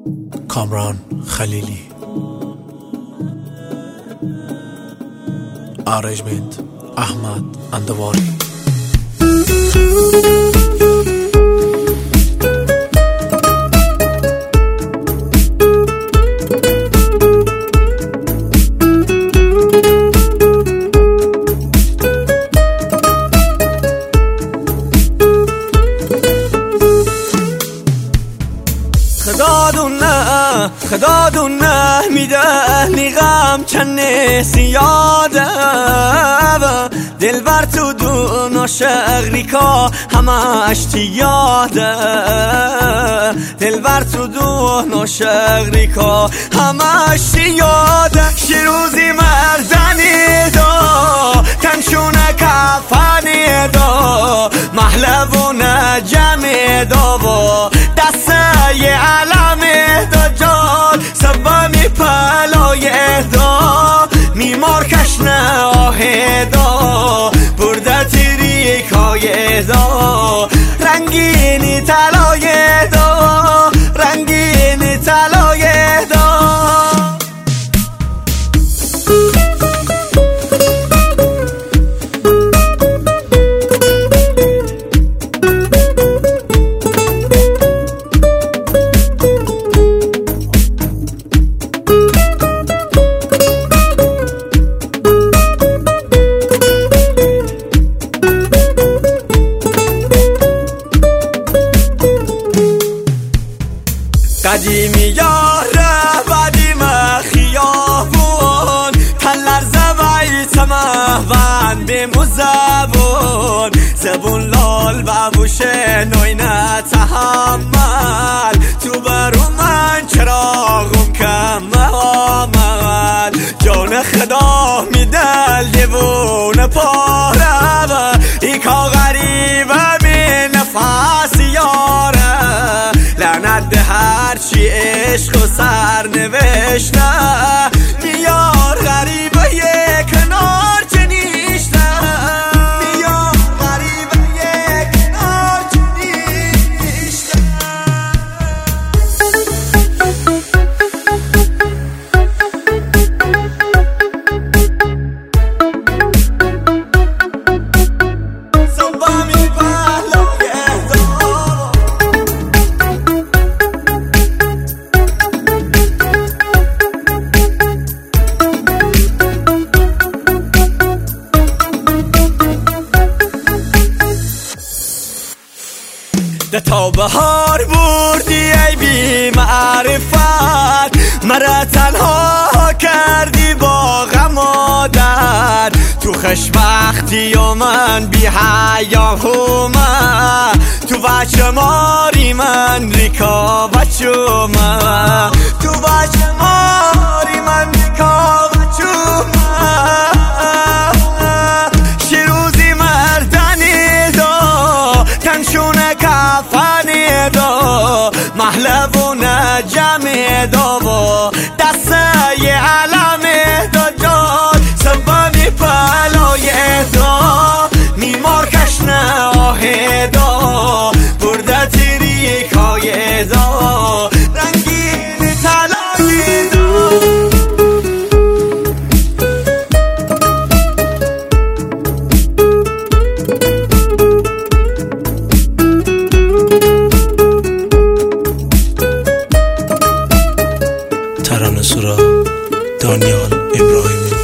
کامران خلیلی. Arrangement احمد اندواری. خدا دونه میده نیغم چنه سیاده دلبر تو دون شغریکا همش تیاده دلبر تو دون شغریکا همش تیاده شیروزی مردنی دا تنشونه کفنی دا محلبونه جمع دا و دسته ی علمه دا جان سبمی پلای دا میمار کشنه آه دا برده تیری کای دا رنگینی تلای دا رنگینی تلای دا قدیمی یاره بدیم خیابون تن لرزه ویتمه وند بمو زبون لال ببوشه نوینه تحمل تو برو من چراغم کم آمل جان خدا میدل دیوون پاره ایکا غریبه می نفس یاره لعنت به هرچی عشق و سر نوشته میار غریبه یه کنار چنیشته میار غریبه یه کنار چنیشته صبحی پهلوی ده تا بهار بردی ای بی معرفت مرا تنها کردی با غم و درد تو خوشبختی و من بی حیا من تو بچه ماری من ریکا بچو من تو بچه ماری من ریکا بچو من شیروزی مردنی دا تنشونه کفنی دا محلبونه جمع دا و دسته ی علمه دا جان سبمی پلای دا میمار کشنه آه دا برده تیری کای دا رنگین تلای دا ترانه سرا دانیال ابراهیمی.